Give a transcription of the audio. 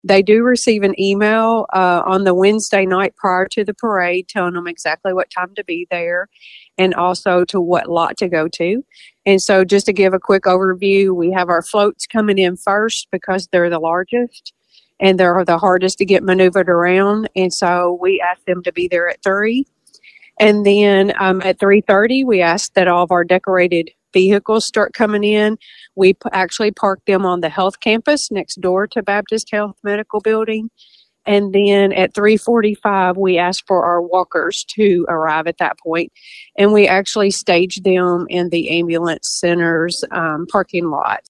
They do receive an email on the Wednesday night prior to the parade telling them exactly what time to be there and also to what lot to go to. And so, just to give a quick overview, we have our floats coming in first because they're the largest and they're the hardest to get maneuvered around. And so, we ask them to be there at 3. And then at 3:30, we ask that all of our decorated vehicles start coming in. We actually park them on the health campus next door to Baptist Health Medical Building. And then at 3:45, we ask for our walkers to arrive at that point. And we actually stage them in the ambulance center's parking lot.